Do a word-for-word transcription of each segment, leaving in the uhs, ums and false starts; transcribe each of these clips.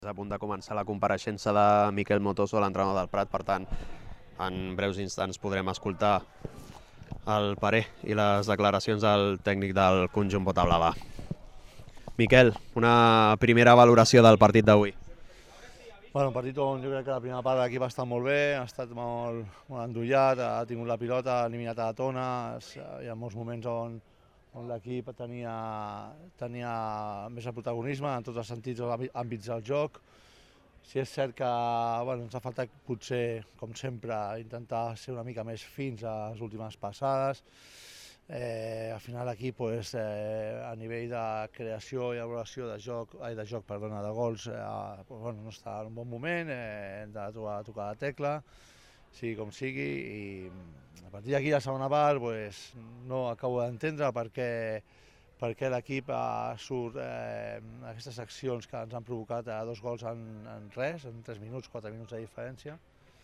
A punt de començar la compareixença de Miquel Motoso, l'entrenador del Prat, per tant, en breus instants podrem escoltar el parer i les declaracions del tècnic del conjunt Botablava. Miquel, una primera valoració del partit d'avui. Bueno, un partit on jo crec que la primera part de l'equip ha estat molt bé, ha estat molt, molt endollat, ha tingut la pilota, ha eliminat a la tona, hi ha molts moments on, on l'equip tenia, tenia més el protagonisme en tots els sentits dels àmbits del joc. Sí, és cert que bueno, ens ha faltat potser, com sempre, intentar ser una mica més fins a les últimes passades. Eh, al final l'equip pues, eh, a nivell de creació i elaboració de joc, ai, de joc perdona, de gols eh, pues, bueno, no està en un bon moment, eh, hem de trobar, tocar la tecla, sigui com sigui, i a partir d'aquí la segona part pues, no acabo d'entendre per què, per què l'equip eh, surt eh, aquestes accions que ens han provocat eh, dos gols en, en res, en tres minuts, quatre minuts de diferència.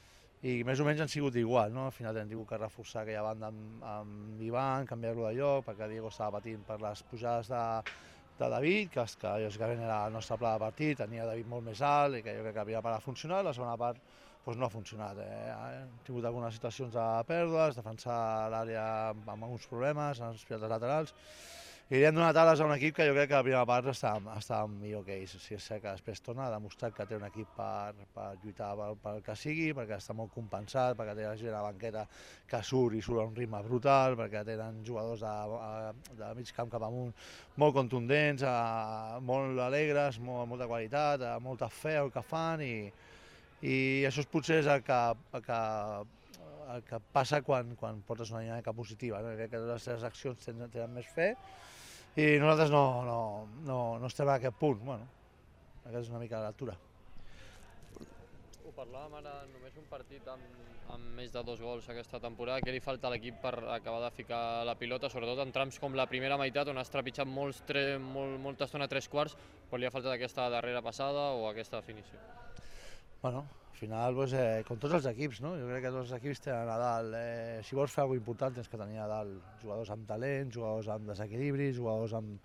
I més o menys han sigut igual, no? Al final hem tingut que reforçar aquella banda amb, amb Ivan, canviar-lo de lloc, perquè Diego estava patint per les pujades de, de David, que, que lògicament era el nostre pla de partit, tenia David molt més alt i que jo crec que havia part ha funcionat, la segona part doncs no ha funcionat. Eh? Hem tingut algunes situacions de pèrdues, defensar l'àrea amb, amb alguns problemes, en els pilotes laterals, i li hem donat ales a un equip que jo crec que la primera part estava, estava millor que ells. Si és cert que després torna, ha demostrat que té un equip per, per lluitar pel, pel que sigui, perquè està molt compensat, perquè té la gent a la banqueta que surt i surt a un ritme brutal, perquè tenen jugadors de, de mig camp cap amunt molt contundents, molt alegres, molt, molta qualitat, molta fe al que fan, i, i això potser és el que, el que el que passa quan, quan portes una dinàmica positiva, no? Crec que les teves accions tenen, tenen més fe i nosaltres no, no, no, no estem a aquest punt. Bueno, aquesta és una mica la lectura. Ho parlàvem ara, només un partit amb, amb més de dos gols aquesta temporada. Què li falta a l'equip per acabar de ficar la pilota, sobretot en trams com la primera meitat, on has trepitjat molts tre, molt, molta estona tres quarts, però li ha faltat aquesta darrera passada o aquesta definició? Bueno, al final, pues, eh, com tots els equips, no? Jo crec que tots els equips tenen a dalt, eh, si vols fer alguna cosa important tens que tenir a dalt jugadors amb talent, jugadors amb desequilibri, jugadors amb,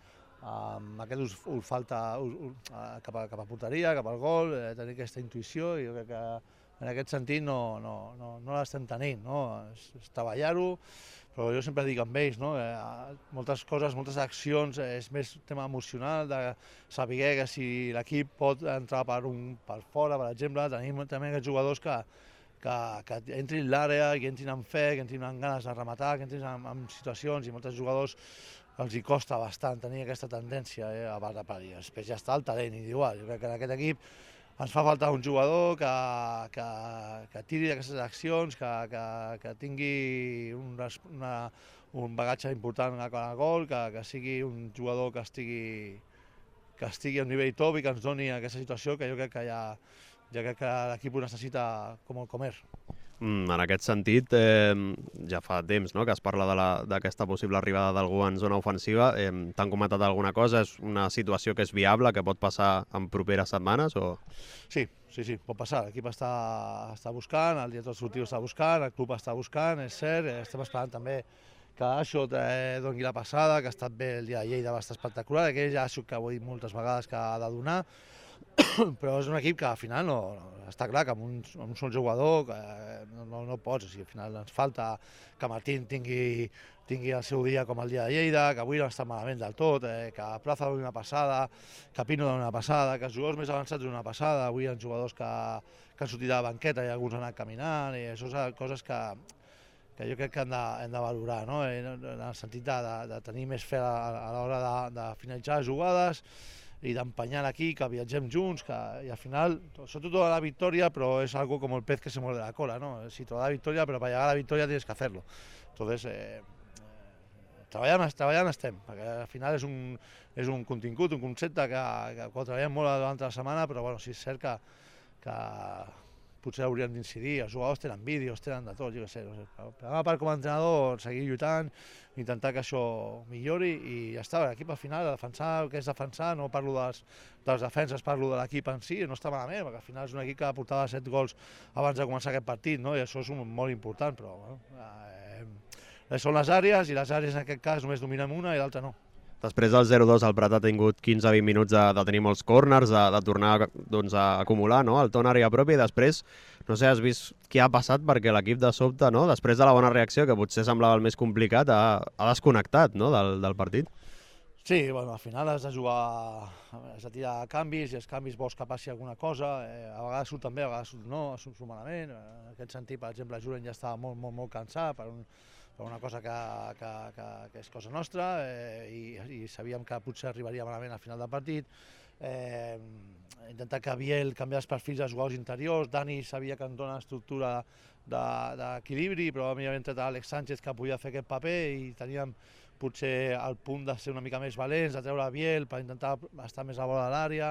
amb aquest us, us falta us, us, cap, a, cap a porteria, cap al gol, eh, tenir aquesta intuïció, i jo crec que en aquest sentit no, no, no, no l'estem tenint, no? És, és treballar-ho, però jo sempre dic amb ells, no? Eh, moltes coses, moltes accions, eh, és més tema emocional, de saber que si l'equip pot entrar per, un, per fora, per exemple, tenim també aquests jugadors que, que, que entrin a l'àrea, que entrin amb fe, que entrin amb ganes de rematar, que entrin en, en situacions, i molts jugadors els hi costa bastant tenir aquesta tendència eh, a part de parir. Després ja està el talent individual. Jo crec que en aquest equip ens fa faltar un jugador que, que, que tiri d'aquestes accions, que, que, que tingui un, una, un bagatge important al gol, que, que sigui un jugador que estigui, que estigui a un nivell top i que ens doni aquesta situació que jo crec que, ja, ja crec que l'equip ho necessita com el comer. En aquest sentit, eh, ja fa temps no, que es parla d'aquesta possible arribada d'algú en zona ofensiva. Eh, T'han comentat alguna cosa? És una situació que és viable, que pot passar en properes setmanes? O... Sí, sí, sí, pot passar. L'equip està, està buscant, el director esportiu està buscant, el club està buscant, és cert. Estem esperant també que això eh, doni la passada, que ha estat bé el dia de Lleida, va estar espectacular, que ja això que ho he dit moltes vegades que ha de donar, però és un equip que al final no, no està clar que amb un, amb un sol jugador que no, no, no pots, o sigui, al final ens falta que Martín tingui, tingui el seu dia com el dia de Lleida, que avui no està malament del tot, eh, que Plaza doni una passada, que Pino doni una passada, que els jugadors més avançats doni una passada, avui hi ha jugadors que, que han sortit de la banqueta i alguns han anat caminant, i això són coses que, que jo crec que hem de, hem de valorar, no? En el sentit de, de, de tenir més fe a, a l'hora de, de finalitzar les jugades, i d'empenyar aquí, que viatgem junts, que i al final, sobretot tota la victòria, però és algo com el pez que se muerde la cola, ¿no? Si toda la victòria, però per llegar a la victòria tienes que hacerlo. Entonces, eh, eh, treballant, treballant estem, perquè al final és un, és un contingut, un concepte que, que quan treballem molt durant la setmana, però bueno, sí és cert que, que potser hauríem d'incidir, els jugadors tenen vídeos, tenen de tot, jo què sé, no sé. Però a part com a entrenador, seguir lluitant, intentar que això millori i ja està, l'equip al final, a defensar el que és defensar, no parlo de les, de les defenses, parlo de l'equip en si, no està malament, perquè al final és un equip que portava set gols abans de començar aquest partit, no? I això és un, molt important, però bueno, eh, són les àrees i les àrees en aquest cas només dominem una i l'altra no. Després del zero dos el Prat ha tingut quinze a vint minuts de, de tenir molts corners, de, de tornar doncs, a acumular, no? El to en àrea pròpia, i després, no sé, has vist què ha passat perquè l'equip de sobte, no? Després de la bona reacció, que potser semblava el més complicat, ha, ha desconnectat, no? del, del partit. Sí, bueno, al final has de jugar, has de tirar canvis, i els canvis vols que passi alguna cosa, eh, a vegades surt bé, a vegades surt no, surt malament. En aquest sentit, per exemple, Julen ja estava molt, molt, molt cansat per, un, per una cosa que, que, que, que és cosa nostra, eh, i, i sabíem que potser arribaria malament al final del partit. Eh, intentar que Biel canviés els perfils dels jugadors interiors, Dani sabia que ens dona estructura d'equilibri, però a mi havia entrat Àlex Sánchez que podia fer aquest paper, i teníem potser al punt de ser una mica més valents, de treure Biel per intentar estar més a vora de l'àrea.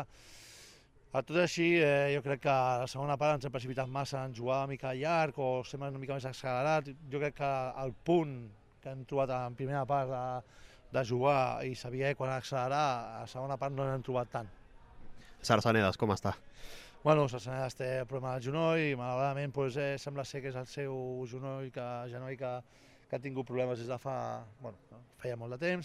A tot així, eh, jo crec que a la segona part ens hem precipitat massa en jugar una mica llarg o ser una mica més accelerat. Jo crec que el punt que hem trobat en primera part de, de jugar i saber quan accelerar, a la segona part no l'hem trobat tant. Sarsanedas, com està? Bueno, Sarsanedas té problema al genoll i malauradament pues, eh, sembla ser que és el seu genoll que, genoll que, que ha tingut problemes des de fa, bueno, feia molt de temps,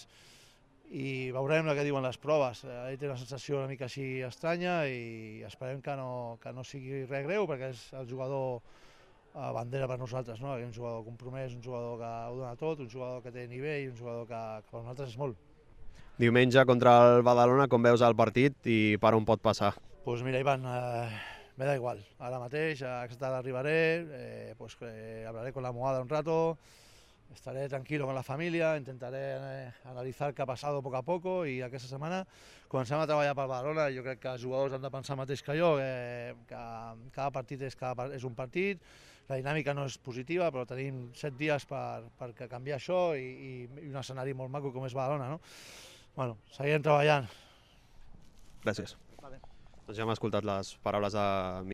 i veurem el que diuen les proves. Ell té una sensació una mica així estranya i esperem que no, que no sigui res greu, perquè és el jugador a bandera per nosaltres, no? Un jugador compromès, un jugador que ho dona tot, un jugador que té nivell, un jugador que, que per nosaltres és molt. Diumenge contra el Badalona, com veus el partit i per on pot passar? Pues mira, Ivan, eh, me da igual. Ara mateix, a aquesta tarda arribaré, eh, pues, eh, hablaré con la almohada un rato, estaré tranquilo con la familia, intentaré eh, analitzar què ha passat poc a poc, i aquesta setmana comencem a treballar per Badalona. Jo crec que els jugadors han de pensar el mateix que jo, eh, que cada partit és, cada, és un partit, la dinàmica no és positiva, però tenim set dies per, per canviar això, i, i un escenari molt maco com és Badalona, no? Bueno, seguirem treballant. Gràcies. Vale. Doncs ja hem escoltat les paraules de